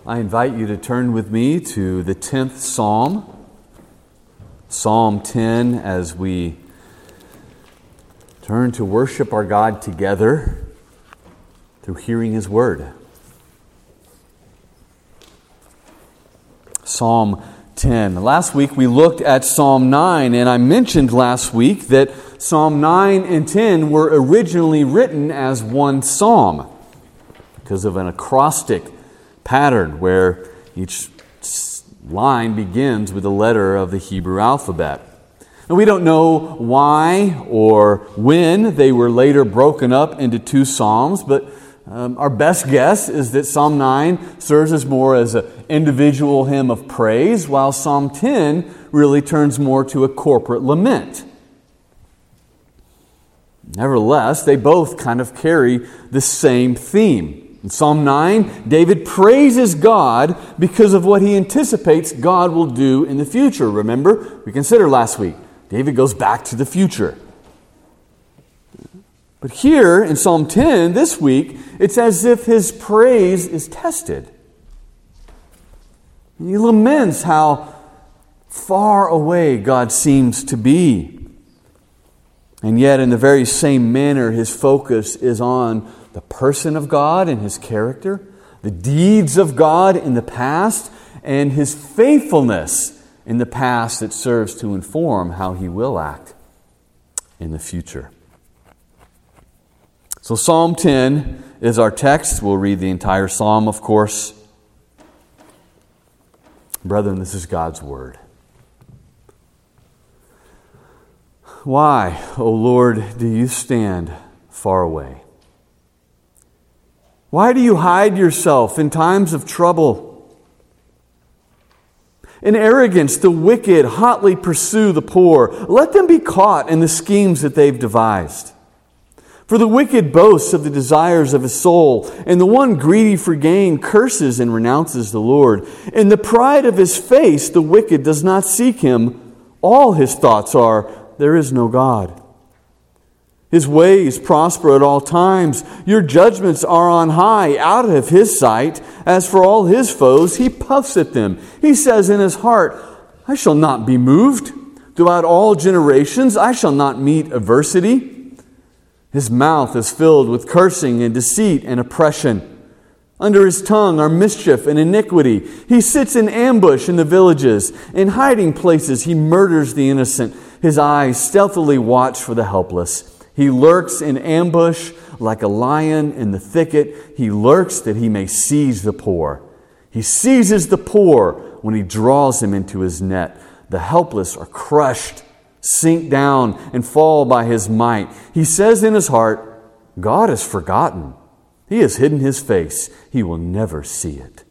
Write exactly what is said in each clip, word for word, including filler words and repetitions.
I invite you to turn with me to the tenth Psalm, Psalm ten, as we turn to worship our God together through hearing His Word. Psalm ten. Last week we looked at Psalm nine, and I mentioned last week that Psalm nine and ten were originally written as one psalm because of an acrostic pattern where each line begins with a letter of the Hebrew alphabet. And we don't know why or when they were later broken up into two psalms, but um, our best guess is that Psalm nine serves as more as an individual hymn of praise, while Psalm ten really turns more to a corporate lament. Nevertheless, they both kind of carry the same theme. In Psalm nine, David praises God because of what he anticipates God will do in the future. Remember, we considered last week, David goes back to the future. But here in Psalm ten, this week, it's as if his praise is tested. And he laments how far away God seems to be. And yet, in the very same manner, his focus is on the person of God and His character, the deeds of God in the past, and His faithfulness in the past that serves to inform how He will act in the future. So Psalm ten is our text. We'll read the entire psalm, of course. Brethren, this is God's Word. Why, O Lord, do you stand far away? Why do you hide yourself in times of trouble? In arrogance, the wicked hotly pursue the poor. Let them be caught in the schemes that they've devised. For the wicked boasts of the desires of his soul, and the one greedy for gain curses and renounces the Lord. In the pride of his face, the wicked does not seek him. All his thoughts are, there is no God. His ways prosper at all times. Your judgments are on high, out of his sight. As for all his foes, he puffs at them. He says in his heart, I shall not be moved. Throughout all generations, I shall not meet adversity. His mouth is filled with cursing and deceit and oppression. Under his tongue are mischief and iniquity. He sits in ambush in the villages. In hiding places, he murders the innocent. His eyes stealthily watch for the helpless. He lurks in ambush like a lion in the thicket. He lurks that he may seize the poor. He seizes the poor when he draws him into his net. The helpless are crushed, sink down, and fall by his might. He says in his heart, God has forgotten. He has hidden his face. He will never see it.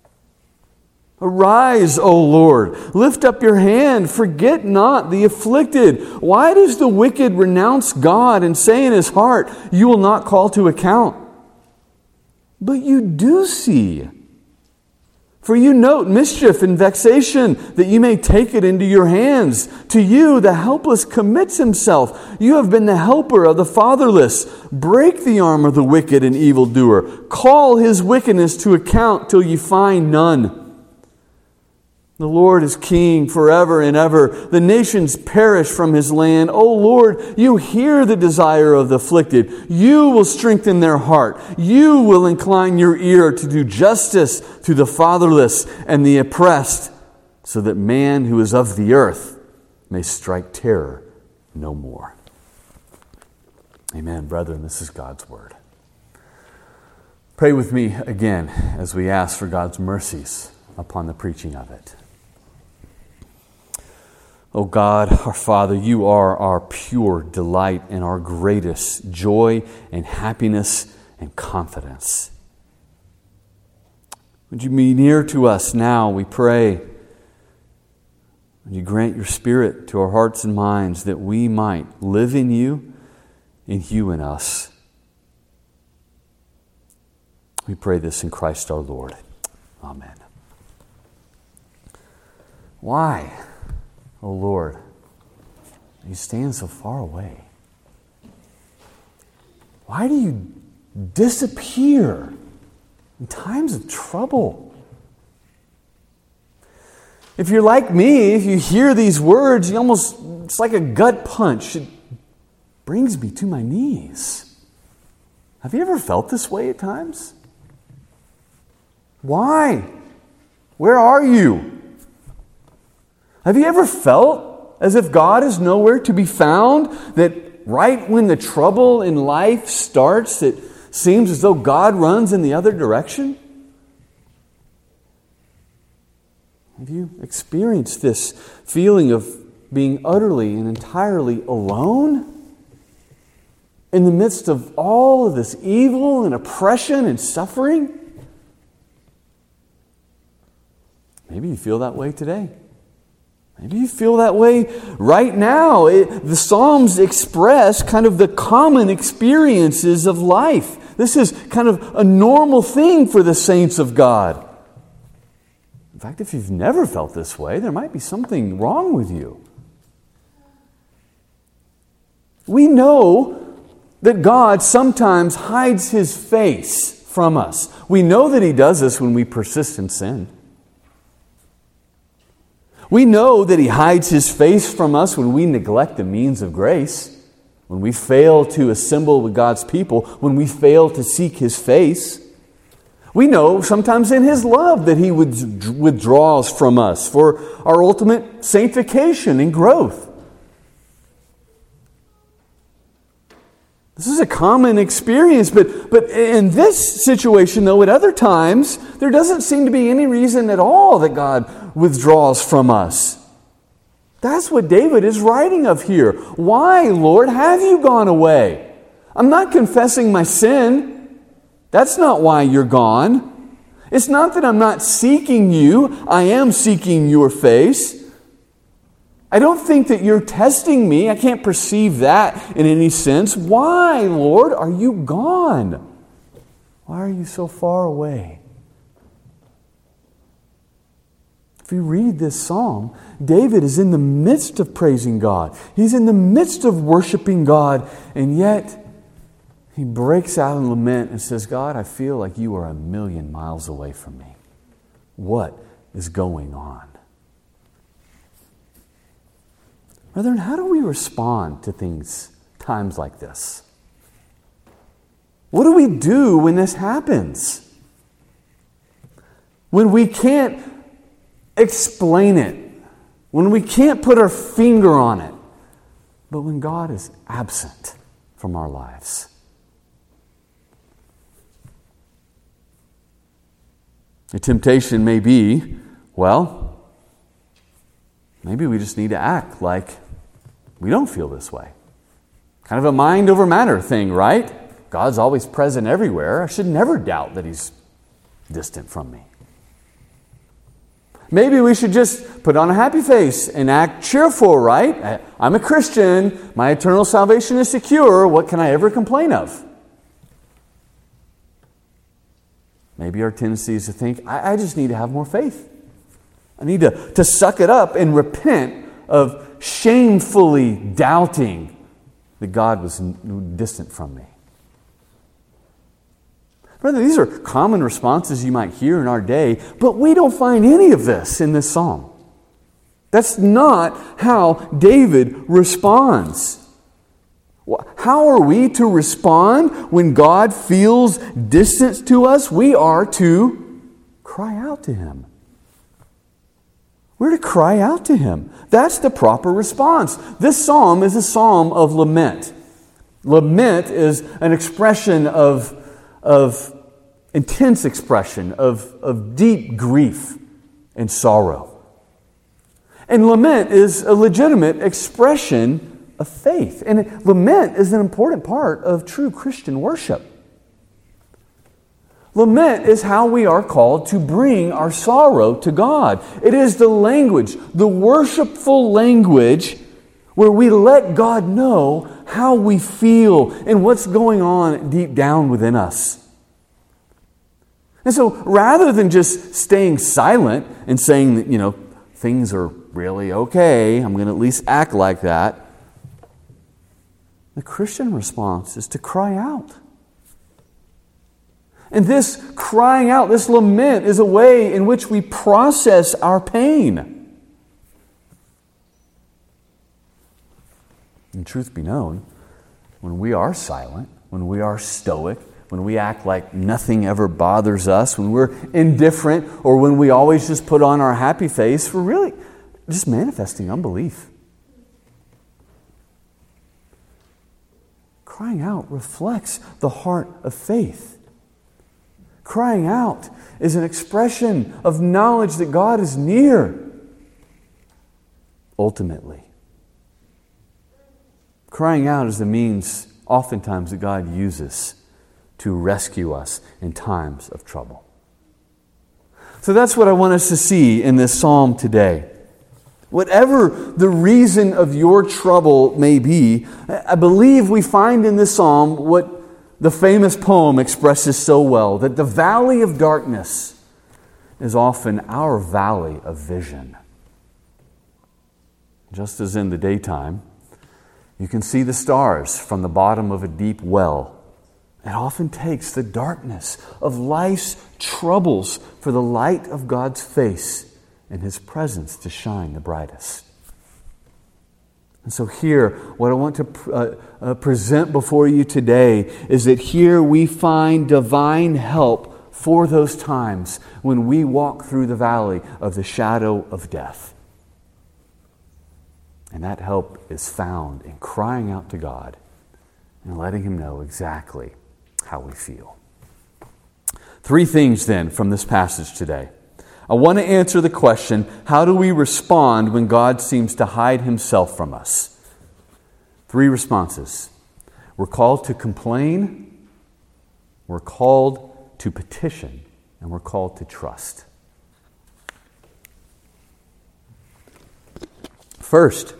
Arise, O Lord, lift up your hand, forget not the afflicted. Why does the wicked renounce God and say in his heart, you will not call to account? But you do see. For you note mischief and vexation, that you may take it into your hands. To you the helpless commits himself. You have been the helper of the fatherless. Break the arm of the wicked and evildoer. Call his wickedness to account till you find none. The Lord is king forever and ever. The nations perish from his land. O Lord, you hear the desire of the afflicted. You will strengthen their heart. You will incline your ear to do justice to the fatherless and the oppressed, so that man who is of the earth may strike terror no more. Amen, brethren. This is God's Word. Pray with me again as we ask for God's mercies upon the preaching of it. O God, our Father, you are our pure delight and our greatest joy and happiness and confidence. Would you be near to us now, we pray. Would you grant your Spirit to our hearts and minds that we might live in you and you in us. We pray this in Christ our Lord. Amen. Why, O Lord, do you stand so far away? Why do you disappear in times of trouble? If you're like me, if you hear these words, you almost, it's like a gut punch. It brings me to my knees. Have you ever felt this way at times? Why? Where are you? Have you ever felt as if God is nowhere to be found? That right when the trouble in life starts, it seems as though God runs in the other direction? Have you experienced this feeling of being utterly and entirely alone in the midst of all of this evil and oppression and suffering? Maybe you feel that way today. Maybe you feel that way right now. It, the Psalms express kind of the common experiences of life. This is kind of a normal thing for the saints of God. In fact, if you've never felt this way, there might be something wrong with you. We know that God sometimes hides His face from us. We know that He does this when we persist in sin. We know that He hides His face from us when we neglect the means of grace, when we fail to assemble with God's people, when we fail to seek His face. We know sometimes in His love that He withdraws from us for our ultimate sanctification and growth. This is a common experience, but, but in this situation, though, at other times, there doesn't seem to be any reason at all that God withdraws from us. That's what David is writing of here. Why, Lord, have you gone away? I'm not confessing my sin. That's not why you're gone. It's not that I'm not seeking you. I am seeking your face. I don't think that you're testing me. I can't perceive that in any sense. Why, Lord, are you gone? Why are you so far away? If you read this psalm, David is in the midst of praising God. He's in the midst of worshiping God, and yet he breaks out in lament and says, God, I feel like you are a million miles away from me. What is going on? Brethren, how do we respond to things, times like this? What do we do when this happens? When we can't explain it, when we can't put our finger on it, but when God is absent from our lives. The temptation may be, well, maybe we just need to act like we don't feel this way. Kind of a mind over matter thing, right? God's always present everywhere. I should never doubt that He's distant from me. Maybe we should just put on a happy face and act cheerful, right? I'm a Christian. My eternal salvation is secure. What can I ever complain of? Maybe our tendency is to think, I, I just need to have more faith. I need to, to suck it up and repent of shamefully doubting that God was distant from me. Brother, these are common responses you might hear in our day, but we don't find any of this in this psalm. That's not how David responds. How are we to respond when God feels distant to us? We are to cry out to Him. We're to cry out to Him. That's the proper response. This psalm is a psalm of lament. Lament is an expression of, of intense expression, of, of deep grief and sorrow. And lament is a legitimate expression of faith. And lament is an important part of true Christian worship. Lament is how we are called to bring our sorrow to God. It is the language, the worshipful language, where we let God know how we feel and what's going on deep down within us. And so rather than just staying silent and saying that, you know, things are really okay, I'm going to at least act like that, the Christian response is to cry out. And this crying out, this lament, is a way in which we process our pain. And truth be known, when we are silent, when we are stoic, when we act like nothing ever bothers us, when we're indifferent, or when we always just put on our happy face, we're really just manifesting unbelief. Crying out reflects the heart of faith. Crying out is an expression of knowledge that God is near. Ultimately, crying out is the means oftentimes that God uses to rescue us in times of trouble. So that's what I want us to see in this psalm today. Whatever the reason of your trouble may be, I believe we find in this psalm what the famous poem expresses so well, that the valley of darkness is often our valley of vision. Just as in the daytime, you can see the stars from the bottom of a deep well. It often takes the darkness of life's troubles for the light of God's face and His presence to shine the brightest. And so here, what I want to uh, uh, present before you today is that here we find divine help for those times when we walk through the valley of the shadow of death. And that help is found in crying out to God and letting Him know exactly how we feel. Three things then from this passage today. I want to answer the question, how do we respond when God seems to hide Himself from us? Three responses. We're called to complain, we're called to petition, and we're called to trust. First,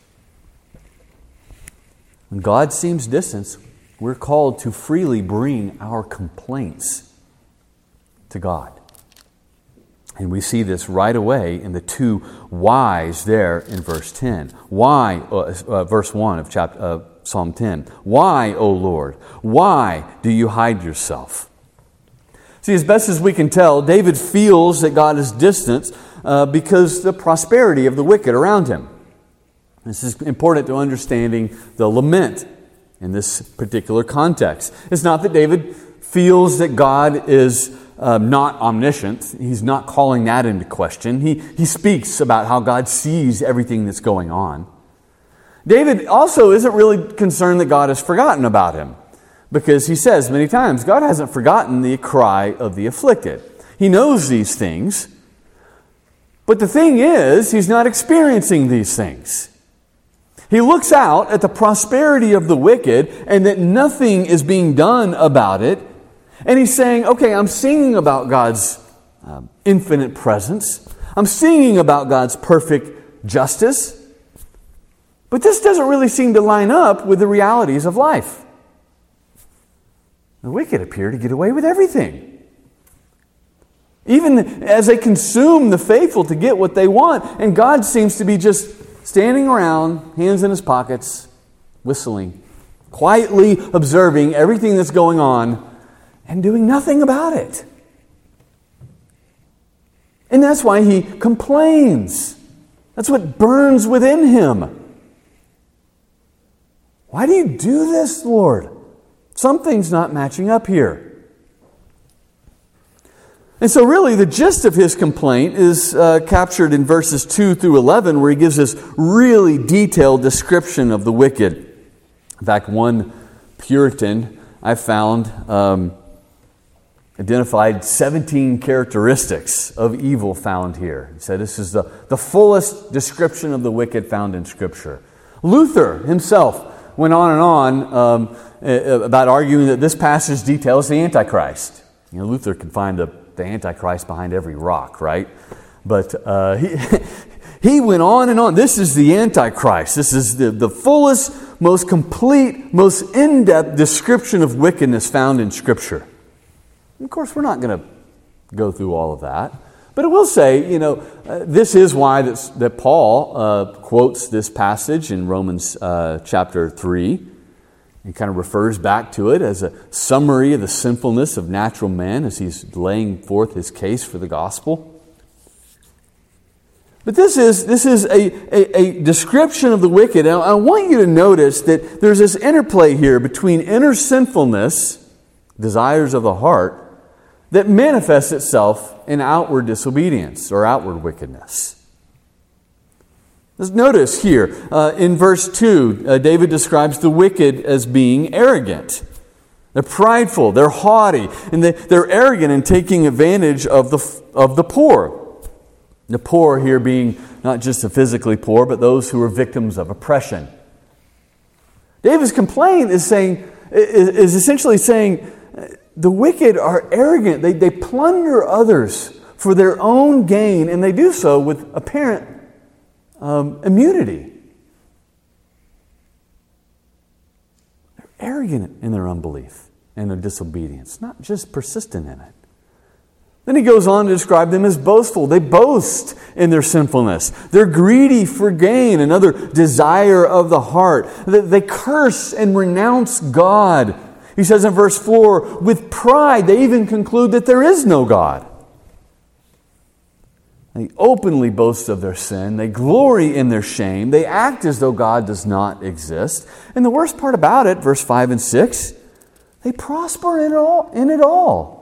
when God seems distant, we're called to freely bring our complaints to God. And we see this right away in the two whys there in verse ten. Why, uh, uh, verse one of chapter, uh, Psalm ten. Why, O Lord? Why do you hide yourself? See, as best as we can tell, David feels that God is distant uh, because the prosperity of the wicked around him. This is important to understanding the lament in this particular context. It's not that David feels that God is um, not omniscient. He's not calling that into question. He, he speaks about how God sees everything that's going on. David also isn't really concerned that God has forgotten about him, because he says many times, God hasn't forgotten the cry of the afflicted. He knows these things, but the thing is, he's not experiencing these things. He looks out at the prosperity of the wicked and that nothing is being done about it. And he's saying, okay, I'm singing about God's uh, infinite presence. I'm singing about God's perfect justice. But this doesn't really seem to line up with the realities of life. The wicked appear to get away with everything. Even as they consume the faithful to get what they want. And God seems to be just standing around, hands in his pockets, whistling, quietly observing everything that's going on and doing nothing about it. And that's why he complains. That's what burns within him. Why do you do this, Lord? Something's not matching up here. And so really the gist of his complaint is uh, captured in verses two through eleven, where he gives this really detailed description of the wicked. In fact, one Puritan I found um, identified seventeen characteristics of evil found here. He said this is the, the fullest description of the wicked found in Scripture. Luther himself went on and on um, about arguing that this passage details the Antichrist. You know, Luther could find a the Antichrist behind every rock, right? But uh, he he went on and on. This is the Antichrist. This is the, the fullest, most complete, most in-depth description of wickedness found in Scripture. And of course, we're not going to go through all of that. But I will say, you know, uh, this is why that's, that Paul uh, quotes this passage in Romans uh, chapter three. He kind of refers back to it as a summary of the sinfulness of natural men as he's laying forth his case for the gospel. But this is, this is a, a, a description of the wicked. And I want you to notice that there's this interplay here between inner sinfulness, desires of the heart, that manifests itself in outward disobedience or outward wickedness. Let's notice here, uh, in verse two, uh, David describes the wicked as being arrogant. They're prideful, they're haughty, and they, they're arrogant in taking advantage of the, of the poor. The poor here being not just the physically poor, but those who are victims of oppression. David's complaint is saying, is, is essentially saying, the wicked are arrogant. They, they plunder others for their own gain, and they do so with apparent um, immunity. They're arrogant in their unbelief and their disobedience, not just persistent in it. Then he goes on to describe them as boastful. They boast in their sinfulness. They're greedy for gain, another desire of the heart. They curse and renounce God. He says in verse four, with pride they even conclude that there is no God. They openly boast of their sin. They glory in their shame. They act as though God does not exist. And the worst part about it, verse five and six, they prosper in it all. In it all.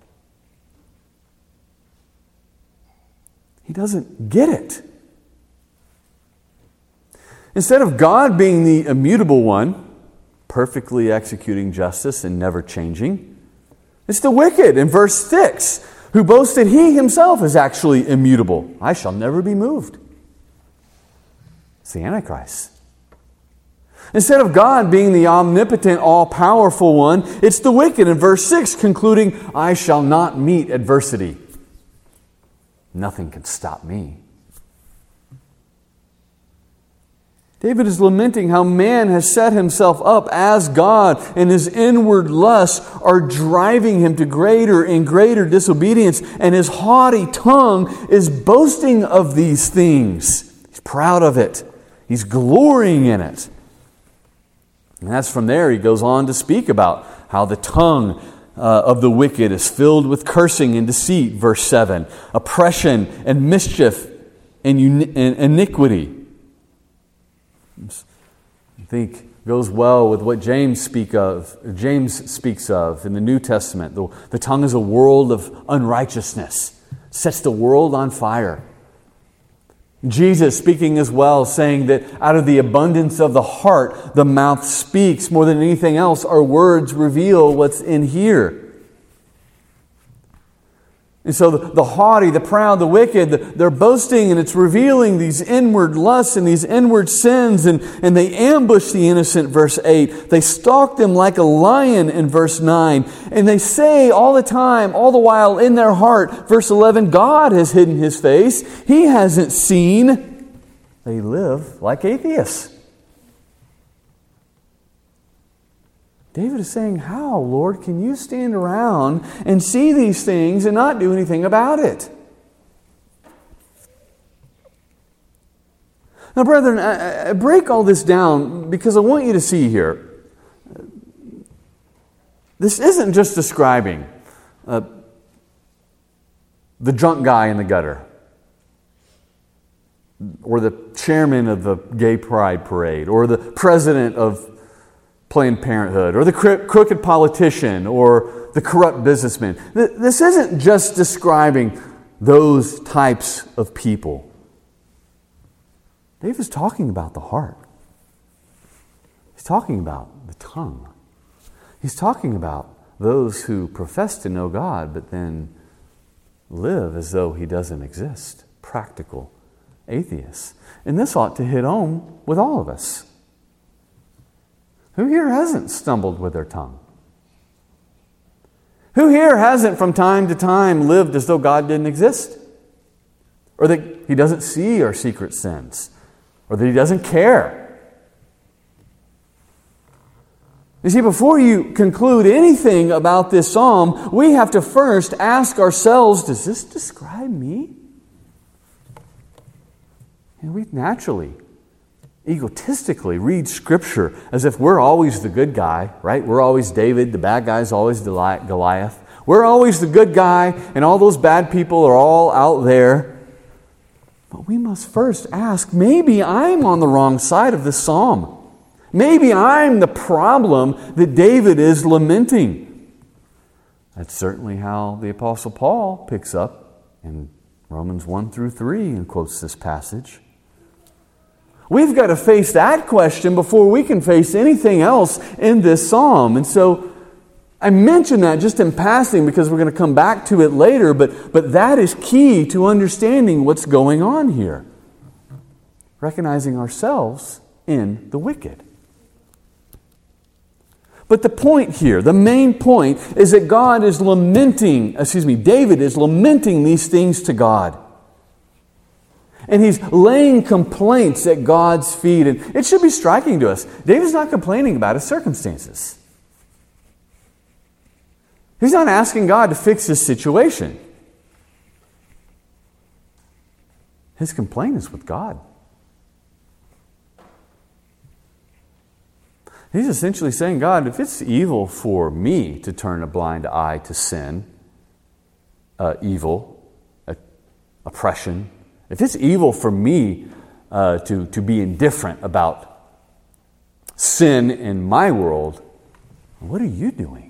He doesn't get it. Instead of God being the immutable one, perfectly executing justice and never changing, it's the wicked in verse six, who boast that he himself is actually immutable. I shall never be moved. It's the Antichrist. Instead of God being the omnipotent, all-powerful one, it's the wicked in verse six, concluding, I shall not meet adversity. Nothing can stop me. David is lamenting how man has set himself up as God, and his inward lusts are driving him to greater and greater disobedience, and his haughty tongue is boasting of these things. He's proud of it. He's glorying in it. And that's from there he goes on to speak about how the tongue uh, of the wicked is filled with cursing and deceit, verse seven, oppression and mischief and, uni- and iniquity. I think goes well with what James speak of. James speaks of in the New Testament. The, the tongue is a world of unrighteousness, sets the world on fire. Jesus speaking as well, saying that out of the abundance of the heart, the mouth speaks. More than anything else, our words reveal what's in here. And so the, the haughty, the proud, the wicked, they're boasting, and it's revealing these inward lusts and these inward sins, and, and they ambush the innocent, verse eight. They stalk them like a lion in verse nine. And they say all the time, all the while in their heart, verse eleven, God has hidden His face. He hasn't seen. They live like atheists. David is saying, how, Lord, can you stand around and see these things and not do anything about it? Now, brethren, I, I break all this down because I want you to see here. This isn't just describing uh, the drunk guy in the gutter or the chairman of the gay pride parade or the president of Planned Parenthood, or the crooked politician, or the corrupt businessman. This isn't just describing those types of people. David's talking about the heart. He's talking about the tongue. He's talking about those who profess to know God, but then live as though He doesn't exist. Practical atheists. And this ought to hit home with all of us. Who here hasn't stumbled with their tongue? Who here hasn't from time to time lived as though God didn't exist? Or that He doesn't see our secret sins? Or that He doesn't care? You see, before you conclude anything about this psalm, we have to first ask ourselves, does this describe me? And we naturally egotistically read Scripture as if we're always the good guy, right? We're always David, the bad guy's always Goliath. We're always the good guy, and all those bad people are all out there. But we must first ask, maybe I'm on the wrong side of this psalm. Maybe I'm the problem that David is lamenting. That's certainly how the Apostle Paul picks up in Romans one through three and quotes this passage. We've got to face that question before we can face anything else in this psalm. And so I mention that just in passing because we're going to come back to it later, but, but that is key to understanding what's going on here. Recognizing ourselves in the wicked. But the point here, the main point, is that God is lamenting, excuse me, David is lamenting these things to God. And he's laying complaints at God's feet. And it should be striking to us. David's not complaining about his circumstances. He's not asking God to fix his situation. His complaint is with God. He's essentially saying, God, if it's evil for me to turn a blind eye to sin, uh, evil, uh, oppression, if it's evil for me uh, to, to be indifferent about sin in my world, what are you doing?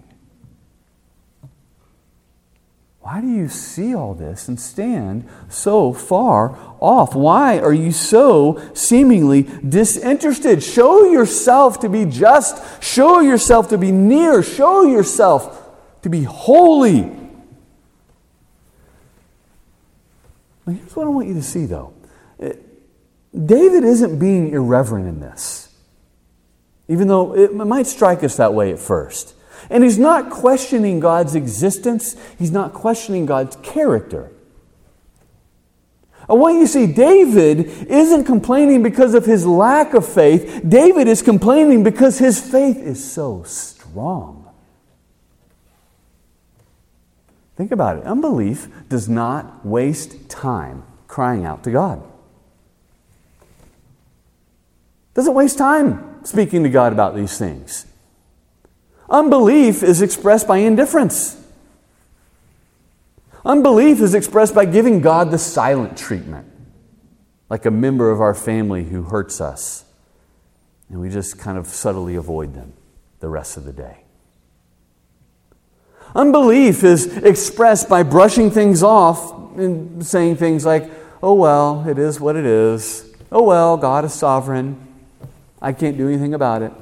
Why do you see all this and stand so far off? Why are you so seemingly disinterested? Show yourself to be just. Show yourself to be near. Show yourself to be holy. Now, here's what I want you to see, though. David isn't being irreverent in this, even though it might strike us that way at first. And he's not questioning God's existence. He's not questioning God's character. I want you to see, David isn't complaining because of his lack of faith. David is complaining because his faith is so strong. Think about it. Unbelief does not waste time crying out to God. Doesn't waste time speaking to God about these things. Unbelief is expressed by indifference. Unbelief is expressed by giving God the silent treatment, like a member of our family who hurts us, and we just kind of subtly avoid them the rest of the day. Unbelief is expressed by brushing things off and saying things like, oh well, it is what it is. Oh well, God is sovereign. I can't do anything about it.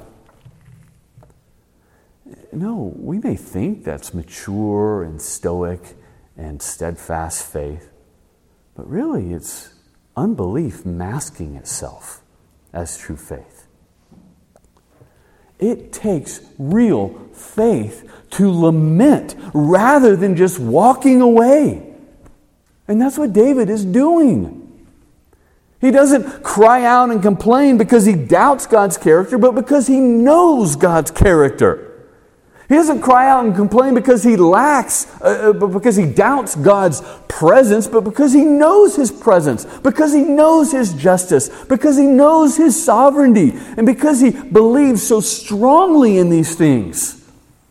No, we may think that's mature and stoic and steadfast faith, but really it's unbelief masking itself as true faith. It takes real faith to lament rather than just walking away. And that's what David is doing. He doesn't cry out and complain because he doubts God's character, but because he knows God's character. He doesn't cry out and complain because he lacks, uh, but because he doubts God's presence, but because he knows His presence, because he knows His justice, because he knows His sovereignty, and because he believes so strongly in these things.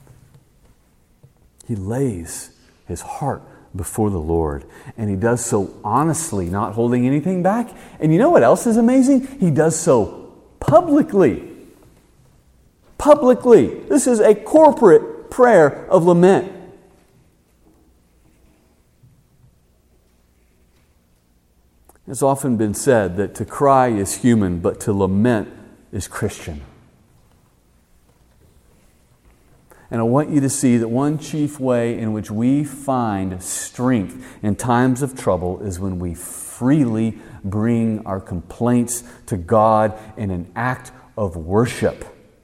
He lays his heart before the Lord, and he does so honestly, not holding anything back. And you know what else is amazing? He does so publicly. Publicly. This is a corporate prayer of lament. It's often been said that to cry is human, but to lament is Christian. And I want you to see that one chief way in which we find strength in times of trouble is when we freely bring our complaints to God in an act of worship.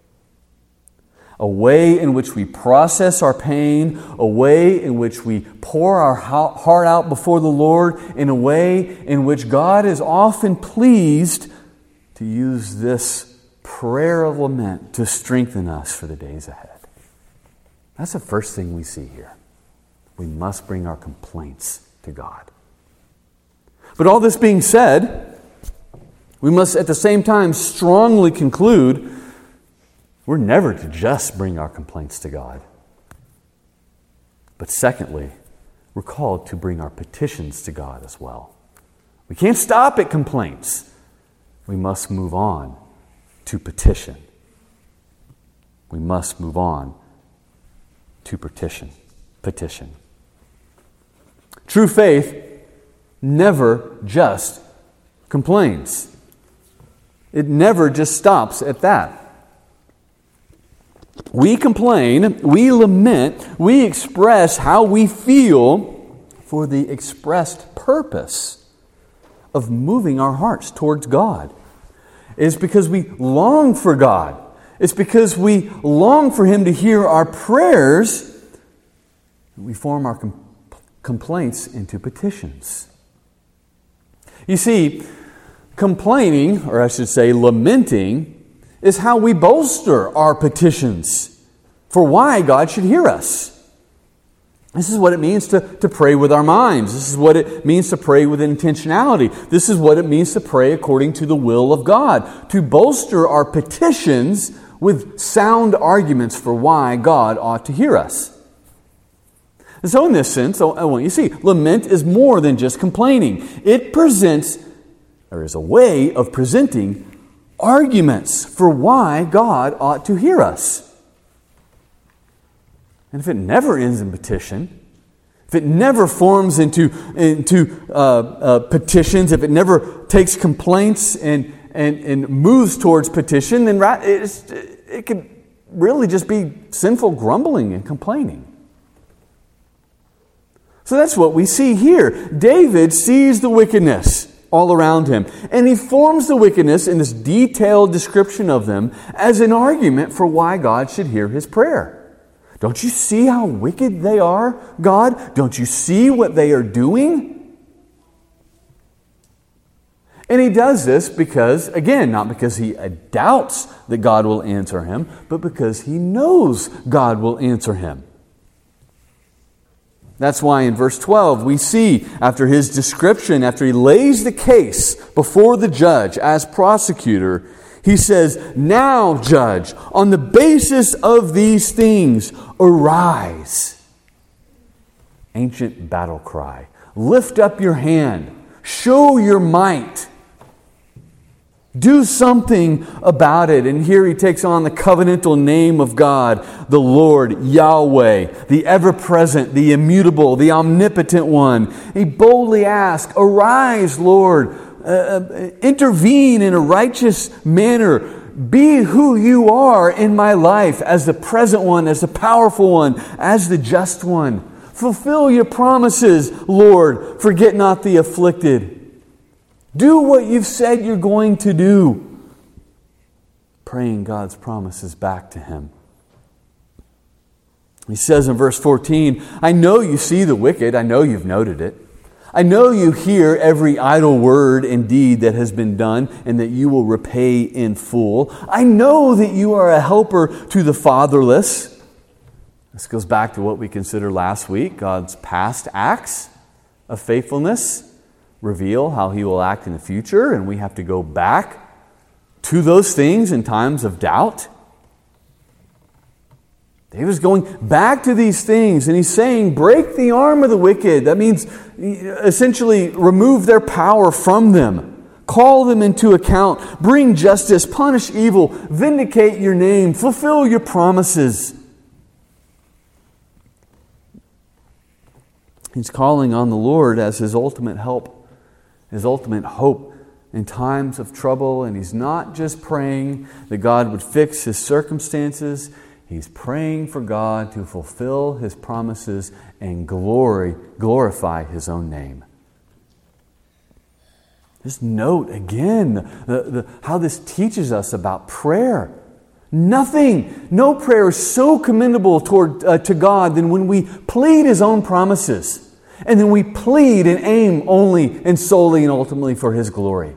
A way in which we process our pain, a way in which we pour our heart out before the Lord, in a way in which God is often pleased to use this prayer of lament to strengthen us for the days ahead. That's the first thing we see here. We must bring our complaints to God. But all this being said, we must at the same time strongly conclude we're never to just bring our complaints to God. But secondly, we're called to bring our petitions to God as well. We We can't stop at complaints. We must move on to petition. We must move on to petition. Petition. True faith never just complains. It never just stops at that. We complain, we lament, we express how we feel for the expressed purpose of moving our hearts towards God. It's because we long for God. It's because we long for Him to hear our prayers. We form our com- complaints into petitions. You see, complaining, or I should say lamenting, is how we bolster our petitions for why God should hear us. This is what it means to, to pray with our minds. This is what it means to pray with intentionality. This is what it means to pray according to the will of God. To bolster our petitions with sound arguments for why God ought to hear us. And so in this sense, I want you to see, lament is more than just complaining. It presents, or is a way of presenting arguments for why God ought to hear us. And if it never ends in petition, if it never forms into, into uh, uh, petitions, if it never takes complaints and, and, and moves towards petition, then it's, it could really just be sinful grumbling and complaining. So that's what we see here. David sees the wickedness all around him, and he forms the wickedness in this detailed description of them as an argument for why God should hear his prayer. Don't you see how wicked they are, God? Don't you see what they are doing? And he does this because, again, not because he doubts that God will answer him, but because he knows God will answer him. That's why in verse twelve we see, after his description, after he lays the case before the judge as prosecutor, he says, "Now, judge, on the basis of these things, arise." Ancient battle cry. Lift up your hand. Show your might. Do something about it. And here he takes on the covenantal name of God, the Lord, Yahweh, the ever-present, the immutable, the omnipotent one. He boldly asks, "Arise, Lord. Uh, intervene in a righteous manner. Be who you are in my life as the present one, as the powerful one, as the just one. Fulfill your promises, Lord. Forget not the afflicted. Do what you've said you're going to do." Praying God's promises back to him. He says in verse fourteen, "I know you see the wicked. I know you've noted it. I know you hear every idle word and deed that has been done, and that you will repay in full. I know that you are a helper to the fatherless." This goes back to what we considered last week. God's past acts of faithfulness reveal how he will act in the future, and we have to go back to those things in times of doubt. David's going back to these things, and he's saying, break the arm of the wicked. That means essentially remove their power from them. Call them into account. Bring justice. Punish evil. Vindicate your name. Fulfill your promises. He's calling on the Lord as his ultimate help, his ultimate hope in times of trouble. And he's not just praying that God would fix his circumstances. He's praying for God to fulfill his promises and glory, glorify his own name. Just note again the, the, how this teaches us about prayer. Nothing, no prayer is so commendable toward uh, to God than when we plead his own promises. And then we plead and aim only and solely and ultimately for his glory.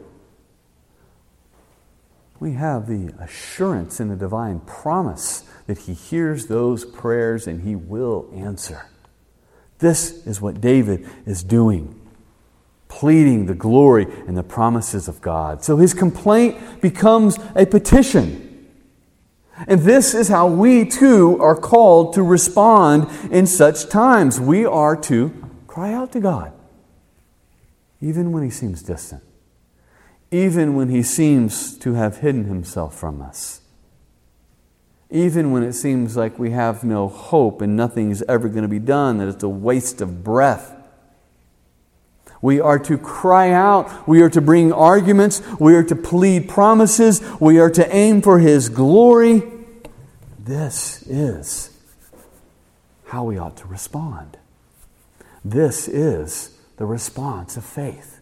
We have the assurance in the divine promise that he hears those prayers and he will answer. This is what David is doing, pleading the glory and the promises of God. So his complaint becomes a petition. And this is how we too are called to respond in such times. We are to cry out to God. even when he seems distant, even when he seems to have hidden himself from us, even when it seems like we have no hope and nothing is ever going to be done, that it's a waste of breath. We are to cry out. We are to bring arguments. We are to plead promises. We are to aim for His glory. This is how we ought to respond. This is the response of faith.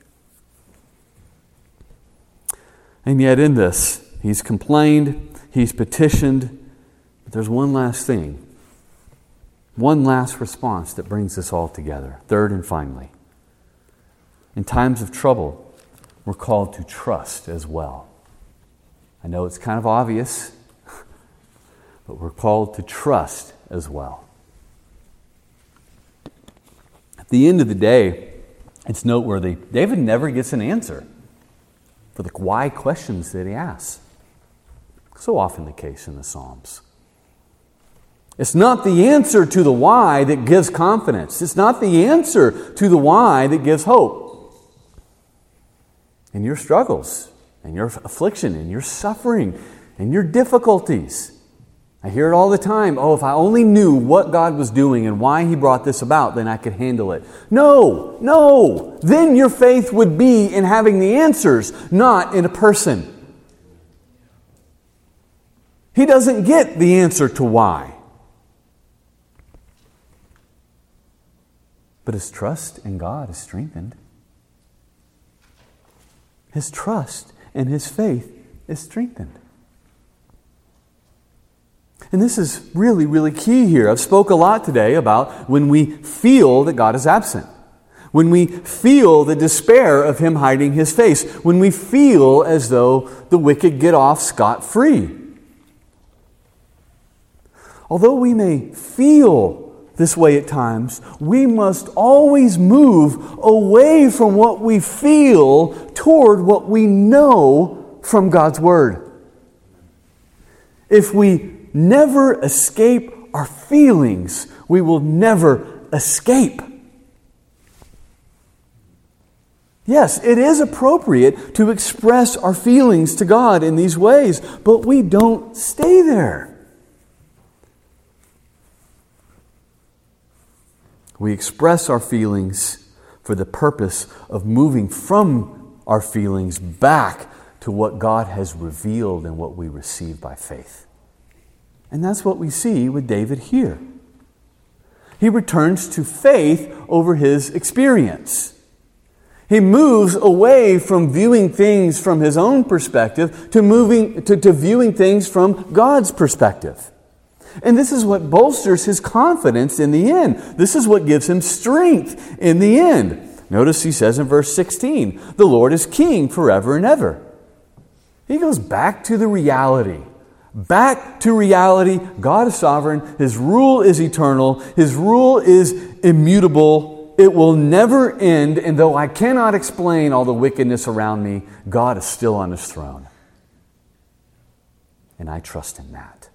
And yet in this, he's complained, he's petitioned, but there's one last thing. One last response that brings this all together. Third and finally, in times of trouble, we're called to trust as well. I know it's kind of obvious, but we're called to trust as well. At the end of the day, it's noteworthy. David never gets an answer for the why questions that he asks. So often the case in the Psalms. It's not the answer to the why that gives confidence. It's not the answer to the why that gives hope. In your struggles, in your affliction, in your suffering, in your difficulties. I hear it all the time. Oh, if I only knew what God was doing and why He brought this about, then I could handle it. No, no. Then your faith would be in having the answers, not in a person. He doesn't get the answer to why. But his trust in God is strengthened. His trust and his faith is strengthened. And this is really, really key here. I've spoke a lot today about when we feel that God is absent. When we feel the despair of Him hiding His face. When we feel as though the wicked get off scot-free. Although we may feel this way at times, we must always move away from what we feel toward what we know from God's Word. If we never escape our feelings, we will never escape. Yes, it is appropriate to express our feelings to God in these ways, but we don't stay there. We express our feelings for the purpose of moving from our feelings back to what God has revealed and what we receive by faith. And that's what we see with David here. He returns to faith over his experience. He moves away from viewing things from his own perspective to moving to, to viewing things from God's perspective. And this is what bolsters his confidence in the end. This is what gives him strength in the end. Notice he says in verse sixteen, the Lord is king forever and ever. He goes back to the reality. Back to reality. God is sovereign. His rule is eternal. His rule is immutable. It will never end. And though I cannot explain all the wickedness around me, God is still on His throne. And I trust in that.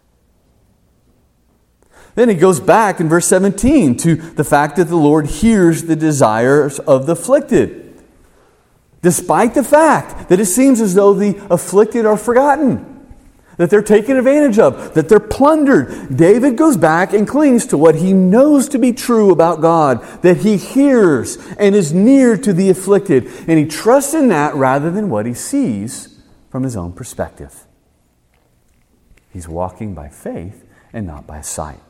Then he goes back in verse seventeen to the fact that the Lord hears the desires of the afflicted. Despite the fact that it seems as though the afflicted are forgotten, that they're taken advantage of, that they're plundered, David goes back and clings to what he knows to be true about God, that He hears and is near to the afflicted, and he trusts in that rather than what he sees from his own perspective. He's walking by faith and not by sight.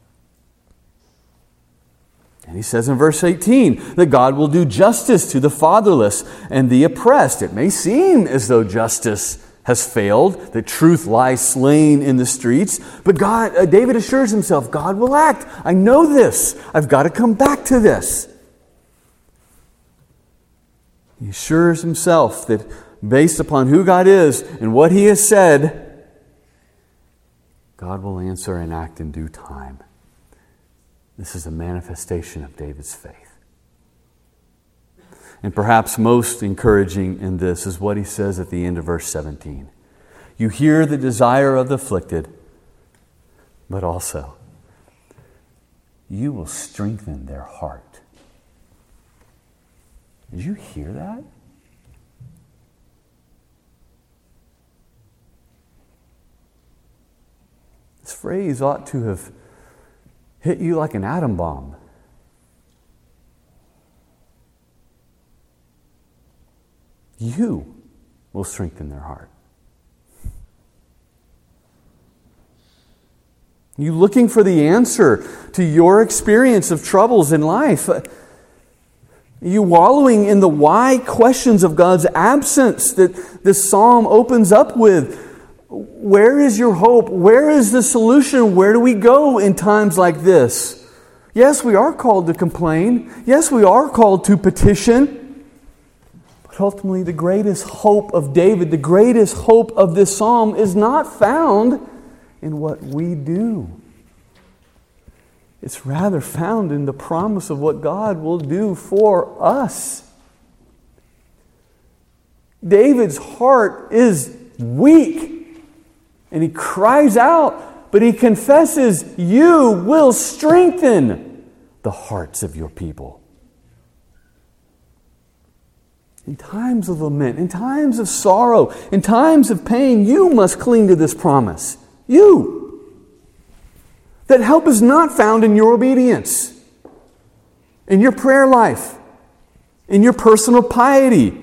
And he says in verse eighteen that God will do justice to the fatherless and the oppressed. It may seem as though justice has failed, that truth lies slain in the streets, but God, uh, David assures himself, God will act. I know this. I've got to come back to this. He assures himself that based upon who God is and what He has said, God will answer and act in due time. This is a manifestation of David's faith. And perhaps most encouraging in this is what he says at the end of verse seventeen. You hear the desire of the afflicted, but also you will strengthen their heart. Did you hear that? This phrase ought to have hit you like an atom bomb. You will strengthen their heart. You looking for the answer to your experience of troubles in life? You wallowing in the why questions of God's absence that this psalm opens up with? Where is your hope? Where is the solution? Where do we go in times like this? Yes, we are called to complain. Yes, we are called to petition. But ultimately, the greatest hope of David, the greatest hope of this psalm is not found in what we do. It's rather found in the promise of what God will do for us. David's heart is weak. And he cries out, but he confesses, you will strengthen the hearts of your people. In times of lament, in times of sorrow, in times of pain, you must cling to this promise. You. That help is not found in your obedience, in your prayer life, in your personal piety.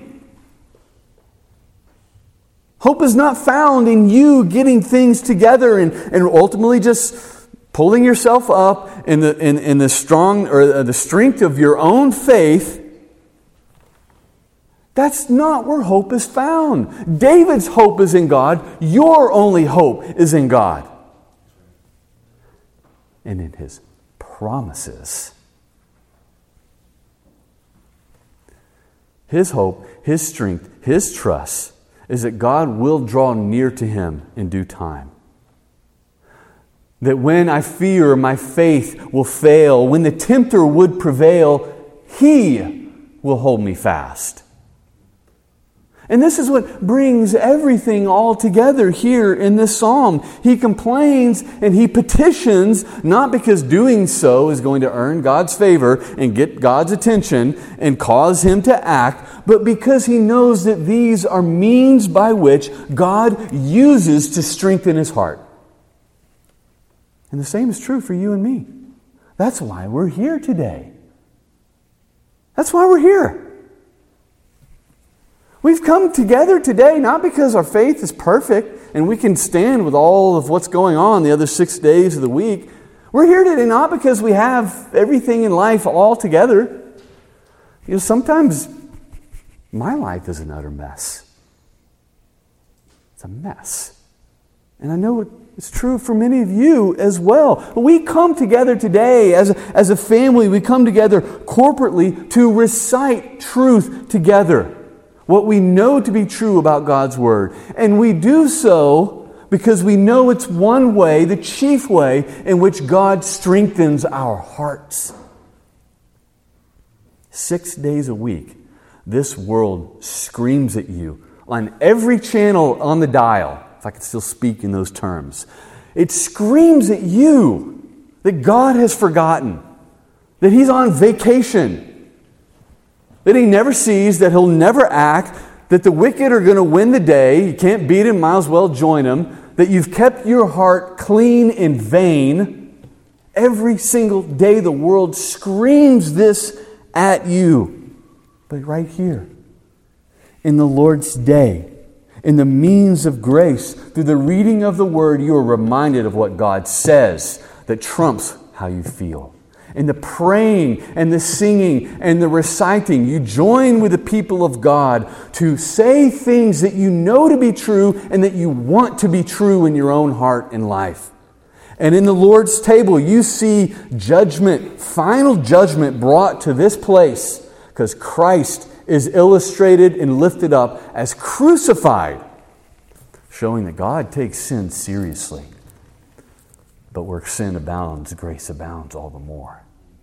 Hope is not found in you getting things together and, and ultimately just pulling yourself up in the, in, in the strong or the strength of your own faith. That's not where hope is found. David's hope is in God. Your only hope is in God. And in His promises. His hope, His strength, His trust is that God will draw near to him in due time. That when I fear my faith will fail, when the tempter would prevail, He will hold me fast. And this is what brings everything all together here in this psalm. He complains and he petitions, not because doing so is going to earn God's favor and get God's attention and cause him to act, but because he knows that these are means by which God uses to strengthen his heart. And the same is true for you and me. That's why we're here today. That's why we're here. We've come together today not because our faith is perfect and we can stand with all of what's going on the other six days of the week. We're here today not because we have everything in life all together. You know, sometimes my life is an utter mess. It's a mess. And I know it's true for many of you as well. We come together today as a, as a family. We come together corporately to recite truth together. What we know to be true about God's Word. And we do so because we know it's one way, the chief way, in which God strengthens our hearts. Six days a week, this world screams at you on every channel on the dial, if I could still speak in those terms. It screams at you that God has forgotten, that He's on vacation, that He never sees, that He'll never act, that the wicked are going to win the day, you can't beat him, might as well join him, that you've kept your heart clean in vain. Every single day the world screams this at you. But right here, in the Lord's day, in the means of grace, through the reading of the Word, you are reminded of what God says that trumps how you feel. In the praying and the singing and the reciting, you join with the people of God to say things that you know to be true and that you want to be true in your own heart and life. And in the Lord's table, you see judgment, final judgment brought to this place because Christ is illustrated and lifted up as crucified, showing that God takes sin seriously. But where sin abounds, grace abounds all the more.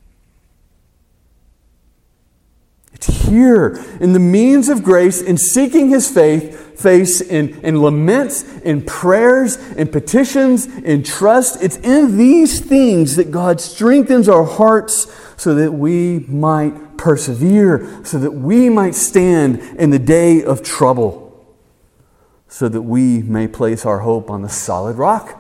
It's here in the means of grace, in seeking His faith, face in, in laments, in prayers, in petitions, in trust. It's in these things that God strengthens our hearts so that we might might persevere, so that we might stand in the day of trouble, so that we may place our hope on the solid rock,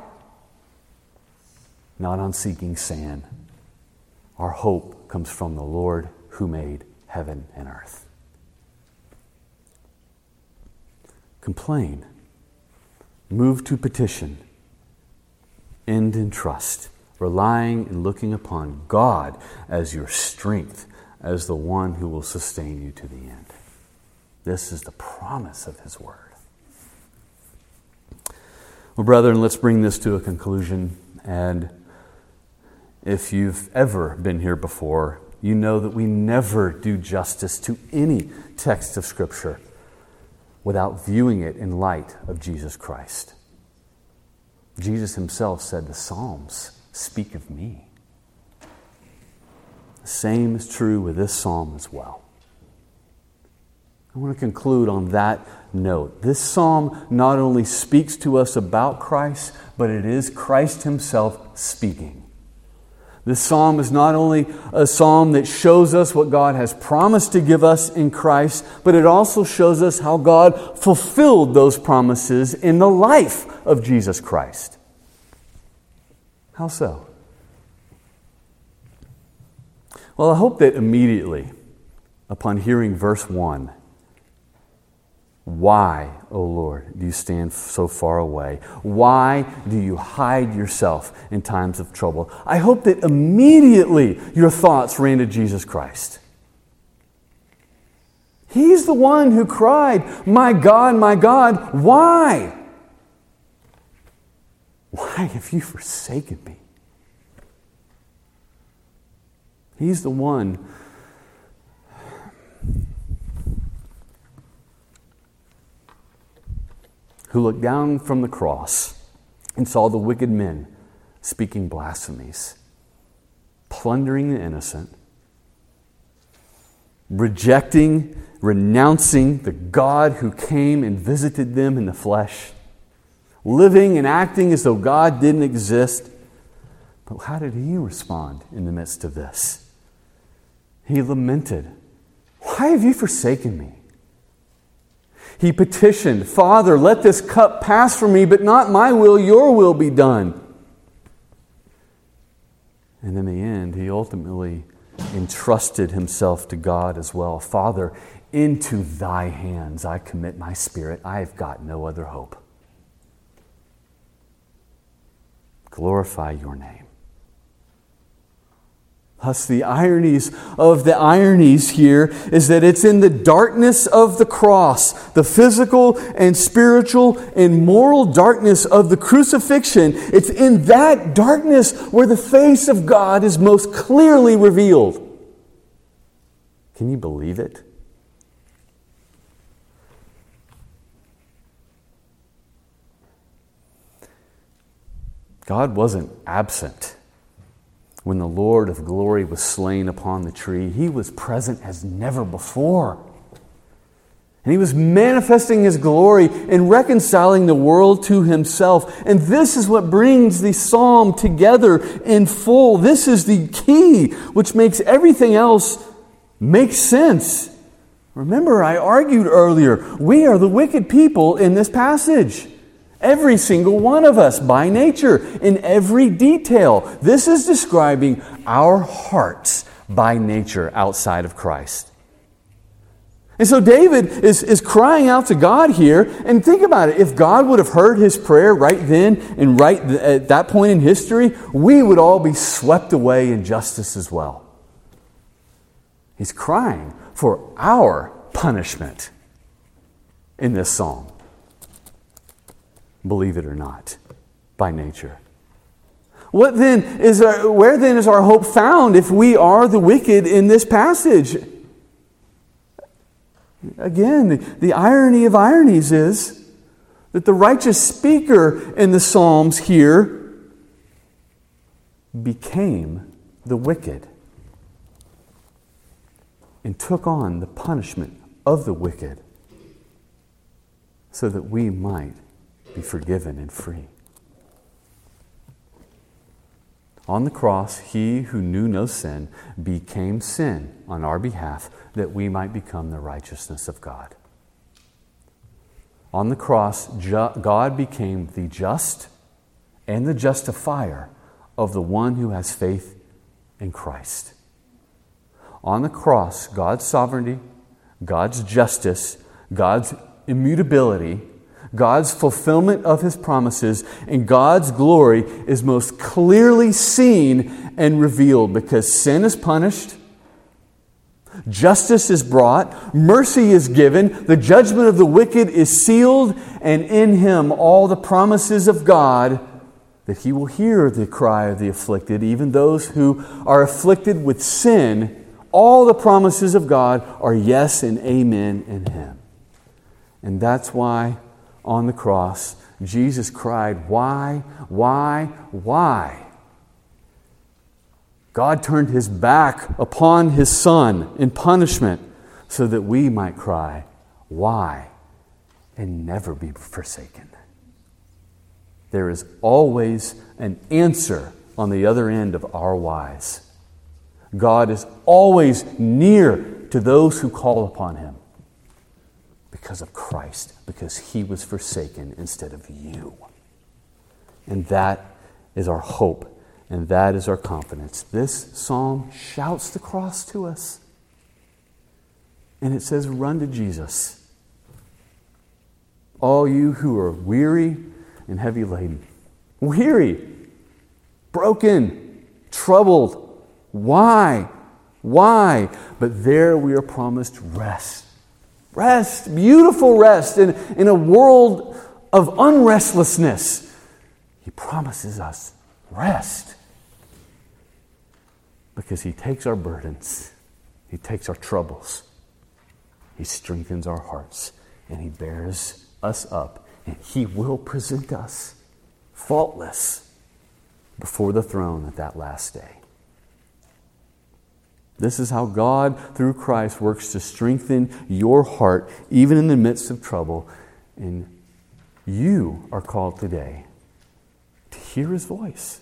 not on seeking sand. Our hope comes from the Lord who made heaven and earth. Complain. Move to petition. End in trust, relying and looking upon God as your strength, as the one who will sustain you to the end. This is the promise of His Word. Well, brethren, let's bring this to a conclusion. And if you've ever been here before, you know that we never do justice to any text of Scripture without viewing it in light of Jesus Christ. Jesus Himself said, "The Psalms speak of me." The same is true with this psalm as well. I want to conclude on that note. This psalm not only speaks to us about Christ, but it is Christ Himself speaking. This psalm is not only a psalm that shows us what God has promised to give us in Christ, but it also shows us how God fulfilled those promises in the life of Jesus Christ. How so? Well, I hope that immediately, upon hearing verse one, "Why, O Lord, do you stand so far away? Why do you hide yourself in times of trouble?" I hope that immediately your thoughts ran to Jesus Christ. He's the one who cried, "My God, my God, why? Why have you forsaken me?" He's the one who looked down from the cross and saw the wicked men speaking blasphemies, plundering the innocent, rejecting, renouncing the God who came and visited them in the flesh, living and acting as though God didn't exist. But how did He respond in the midst of this? He lamented, "Why have you forsaken me?" He petitioned, "Father, let this cup pass from me, but not my will, your will be done." And in the end, he ultimately entrusted himself to God as well. "Father, into thy hands I commit my spirit. I have got no other hope. Glorify your name." Thus, the ironies of the ironies here is that it's in the darkness of the cross, the physical and spiritual and moral darkness of the crucifixion, it's in that darkness where the face of God is most clearly revealed. Can you believe it? God wasn't absent when the Lord of glory was slain upon the tree. He was present as never before. And He was manifesting His glory and reconciling the world to Himself. And this is what brings the psalm together in full. This is the key which makes everything else make sense. Remember, I argued earlier, we are the wicked people in this passage. Every single one of us, by nature, in every detail. This is describing our hearts by nature outside of Christ. And so David is, is crying out to God here. And think about it. If God would have heard his prayer right then and right th- at that point in history, we would all be swept away in justice as well. He's crying for our punishment in this psalm. Believe it or not, by nature. What then is our, where then is our hope found if we are the wicked in this passage? Again, the, the irony of ironies is that the righteous speaker in the Psalms here became the wicked and took on the punishment of the wicked so that we might be forgiven and free. On the cross, he who knew no sin became sin on our behalf that we might become the righteousness of God. On the cross, God became the just and the justifier of the one who has faith in Christ. On the cross, God's sovereignty, God's justice, God's immutability, God's fulfillment of His promises, and God's glory is most clearly seen and revealed because sin is punished, justice is brought, mercy is given, the judgment of the wicked is sealed, and in Him all the promises of God that He will hear the cry of the afflicted, even those who are afflicted with sin. All the promises of God are yes and amen in Him. And that's why on the cross, Jesus cried, "Why, why, why?" God turned His back upon His Son in punishment so that we might cry, "Why?" and never be forsaken. There is always an answer on the other end of our whys. God is always near to those who call upon Him. Because of Christ, because He was forsaken instead of you. And that is our hope, and that is our confidence. This psalm shouts the cross to us. And it says, run to Jesus. All you who are weary and heavy laden. Weary, broken, troubled. Why? Why? But there we are promised rest. Rest, beautiful rest in, in a world of unrestlessness. He promises us rest because He takes our burdens, He takes our troubles, He strengthens our hearts, and He bears us up, and He will present us faultless before the throne at that last day. This is how God, through Christ, works to strengthen your heart, even in the midst of trouble. And you are called today to hear His voice,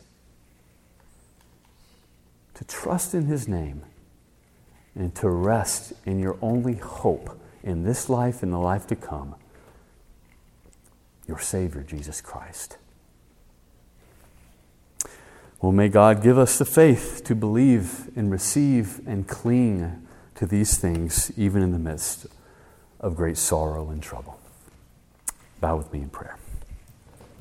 to trust in His name, and to rest in your only hope in this life and the life to come, your Savior, Jesus Christ. Well, may God give us the faith to believe and receive and cling to these things, even in the midst of great sorrow and trouble. Bow with me in prayer.